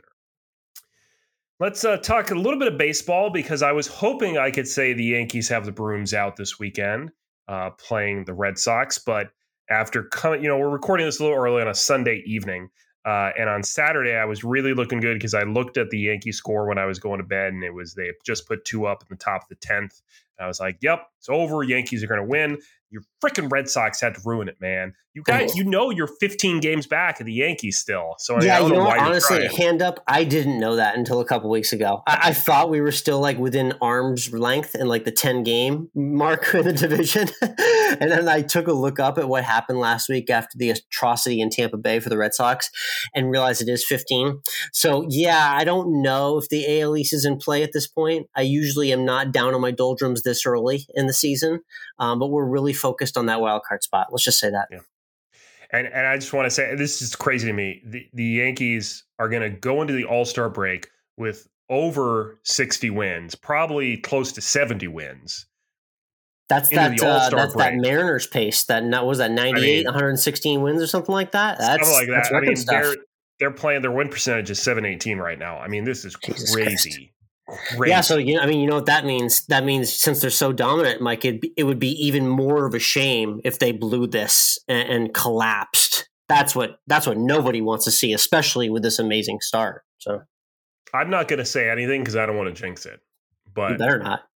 Let's talk a little bit of baseball, because I was hoping I could say the Yankees have the brooms out this weekend playing the Red Sox. But after coming, we're recording this a little early on a Sunday evening. And on Saturday, I was really looking good because I looked at the Yankee score when I was going to bed, and they just put 2 up in the top of the 10th. And I was like, yep, it's over. Yankees are going to win. Your freaking Red Sox had to ruin it, man. You guys, you're 15 games back at the Yankees still. So I don't know why honestly, you're hand up, I didn't know that until a couple weeks ago. I thought we were still like within arm's length in like the 10-game mark in the division. And then I took a look up at what happened last week after the atrocity in Tampa Bay for the Red Sox and realized it is 15. So yeah, I don't know if the AL East is in play at this point. I usually am not down on my doldrums this early in the season, but we're really focused on that wild card spot. Let's just say that. Yeah. And I just want to say, this is crazy to me. The Yankees are going to go into the All-Star break with over 60 wins, probably close to 70 wins. That's that Mariners pace. That was that 98, 116 wins or something like that. Something like that. I mean, they're playing, their win percentage is .718 right now. I mean, this is crazy. Yeah, so you know what that means? That means since they're so dominant, Mike, it would be even more of a shame if they blew this and collapsed. That's what nobody wants to see, especially with this amazing start. So I'm not going to say anything because I don't want to jinx it. But you better not.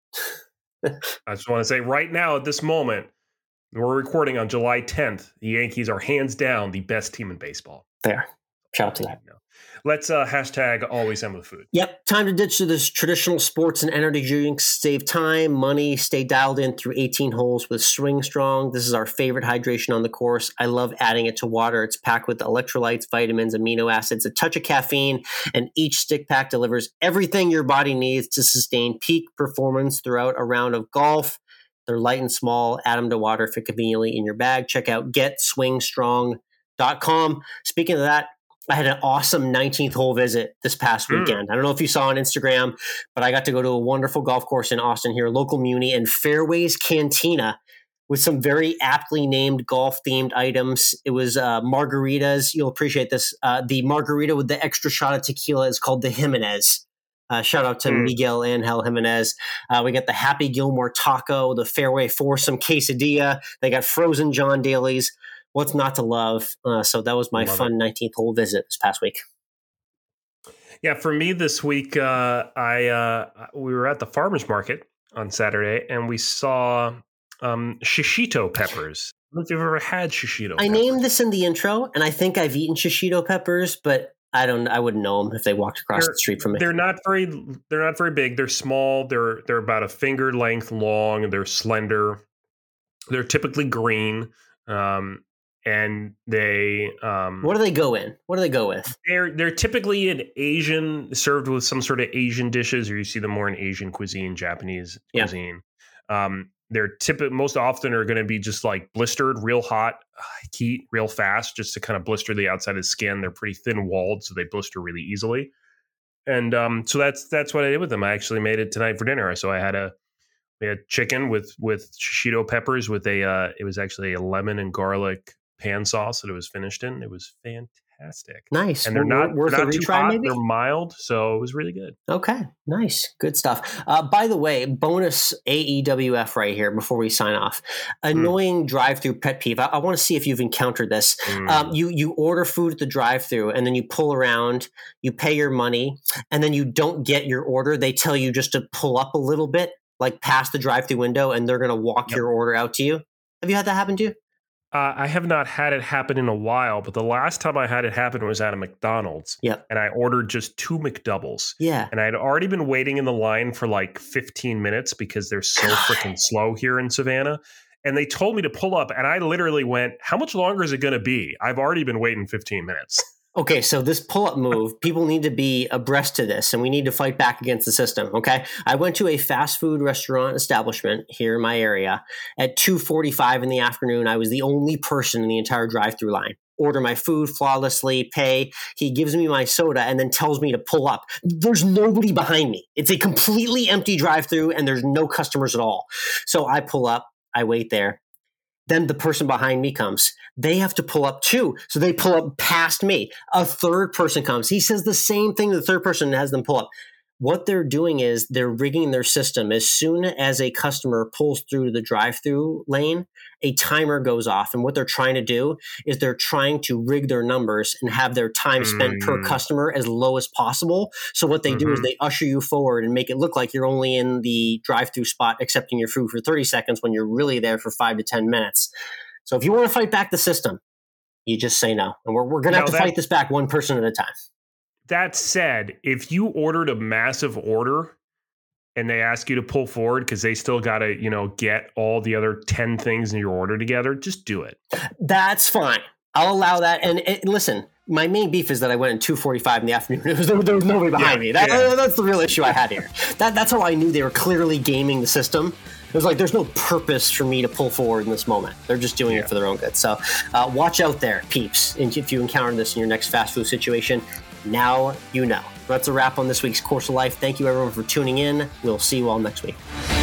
I just want to say right now at this moment, we're recording on July 10th. The Yankees are hands down the best team in baseball. There. Shout out to that. Let's hashtag always end with food. Yep. Time to ditch this traditional sports and energy drinks. Save time, money, stay dialed in through 18 holes with Swing Strong. This is our favorite hydration on the course. I love adding it to water. It's packed with electrolytes, vitamins, amino acids, a touch of caffeine, and each stick pack delivers everything your body needs to sustain peak performance throughout a round of golf. They're light and small. Add them to water, fit conveniently in your bag. Check out GetSwingStrong.com. Speaking of that, I had an awesome 19th hole visit this past weekend. I don't know if you saw on Instagram, but I got to go to a wonderful golf course in Austin here, local muni, and Fairways Cantina with some very aptly named golf-themed items. It was margaritas. You'll appreciate this. The margarita with the extra shot of tequila is called the Jimenez. Shout out to Miguel Angel Jimenez. We got the Happy Gilmore taco, the Fairway Foursome quesadilla. They got frozen John Daly's. What's not to love? So that was my fun 19th hole visit this past week. Yeah, for me this week, we were at the farmer's market on Saturday, and we saw shishito peppers. I don't know if you've ever had shishito peppers. I named this in the intro, and I think I've eaten shishito peppers, but I wouldn't know them if they walked across the street from me. They're not very big. They're small. They're about a finger length long. They're slender. They're typically green. And they what do they go in? What do they go with? They're typically an Asian, served with some sort of Asian dishes, or you see them more in Asian cuisine, Japanese cuisine. They're most often are going to be just like blistered, real hot, heat real fast, just to kind of blister the outside of the skin. They're pretty thin walled, so they blister really easily. And so that's what I did with them. I actually made it tonight for dinner. So we had chicken with shishito peppers with it was actually a lemon and garlic pan sauce that it was finished in. It was fantastic. fantastic. Nice. And they're not worth they're a not too retry, hot. maybe? They're mild, so it was really good. Okay, nice. Good stuff. By the way, bonus AEWF right here before we sign off. Annoying drive-through pet peeve. I want to see if you've encountered this. You order food at the drive-through and then you pull around, you pay your money, and then you don't get your order. They tell you just to pull up a little bit, like past the drive-through window, and they're going to walk your order out to you. Have you had that happen to you? I have not had it happen in a while, but the last time I had it happen was at a McDonald's. Yep. And I ordered just 2 McDoubles. Yeah. And I'd already been waiting in the line for like 15 minutes because they're so freaking slow here in Savannah. And they told me to pull up, and I literally went, how much longer is it going to be? I've already been waiting 15 minutes. Okay, so this pull-up move, people need to be abreast to this, and we need to fight back against the system, okay? I went to a fast food restaurant establishment here in my area at 2:45 in the afternoon. I was the only person in the entire drive-through line. Order my food flawlessly, pay. He gives me my soda and then tells me to pull up. There's nobody behind me. It's a completely empty drive-through, and there's no customers at all. So I pull up, I wait there. Then the person behind me comes. They have to pull up too. So they pull up past me. A third person comes. He says the same thing to the third person and has them pull up. What they're doing is they're rigging their system. As soon as a customer pulls through to the drive-through lane, a timer goes off. And what they're trying to do is they're trying to rig their numbers and have their time spent per customer as low as possible. So what they do is they usher you forward and make it look like you're only in the drive-through spot accepting your food for 30 seconds when you're really there for 5 to 10 minutes. So if you want to fight back the system, you just say no. And we're going to have to fight this back one person at a time. That said, if you ordered a massive order and they ask you to pull forward because they still got to, get all the other 10 things in your order together, just do it. That's fine. I'll allow that. And listen, my main beef is that I went at 2:45 in the afternoon. There was nobody behind me. That's the real issue I had here. That's how I knew they were clearly gaming the system. It was like, there's no purpose for me to pull forward in this moment. They're just doing it for their own good. So watch out there, peeps. And if you encounter this in your next fast food situation, now you know. That's a wrap on this week's Course of Life. Thank you, everyone, for tuning in. We'll see you all next week.